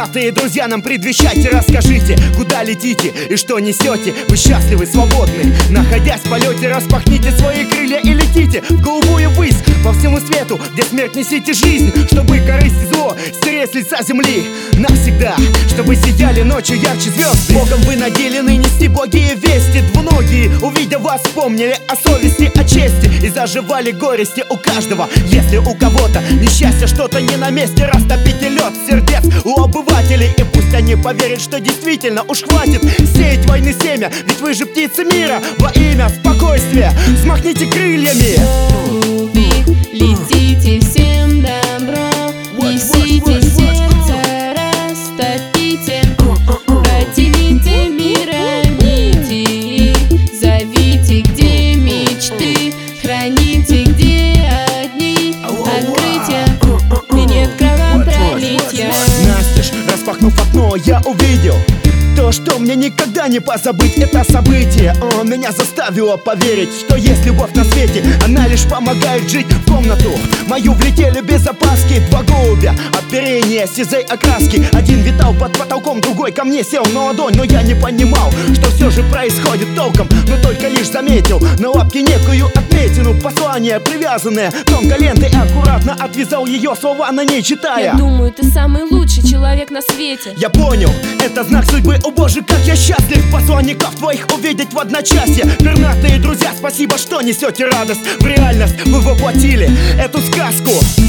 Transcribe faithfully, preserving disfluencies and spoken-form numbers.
Пернатые друзья, нам предвещайте, расскажите, куда летите и что несете. Вы счастливы, свободны, находясь в полете. Распахните свои крылья и летите в голубую высь, по всему свету, где смерть, несите жизнь, чтобы корысть и зло стереть с лица земли навсегда, чтобы сияли ночью ярче звезды. Богом вы наделены нести благие вести. Двуногие, увидя вас, вспомнили о совести, о чести и заживали горести у каждого. Если у кого-то несчастье, что-то не на месте, растопите лед сердец у обывателей, и пусть они поверят, что действительно уж хватит сеять войны семя, ведь вы же птицы мира. Во имя спокойствия взмахните крыльями. Летите всем добро, несите сердце, растопите, протяните мира нити, зовите, где мечты, храните, где одни открытия и нет кровопролития. Настежь, распахнув окно, я увидел то, что мне никогда не позабыть. Это событие, он меня заставило поверить, что есть любовь на свете, она лишь помогает жить. В комнату мою влетели без опаски два голубя, оперение сизой окраски. Один витал под потолком, другой ко мне сел на ладонь. Но я не понимал, что все же происходит толком, но только лишь заметил на лапке некую отметину, послание привязанное тонкой лентой, и аккуратно отвязал ее, слова на ней читая. Я думаю, ты самый лучший человек на свете. Я понял, это знак судьбы. О боже, как я счастлив посланников твоих увидеть в одночасье. Пернатые друзья, спасибо, что несете радость в реальность. Вы воплотили эту сказку.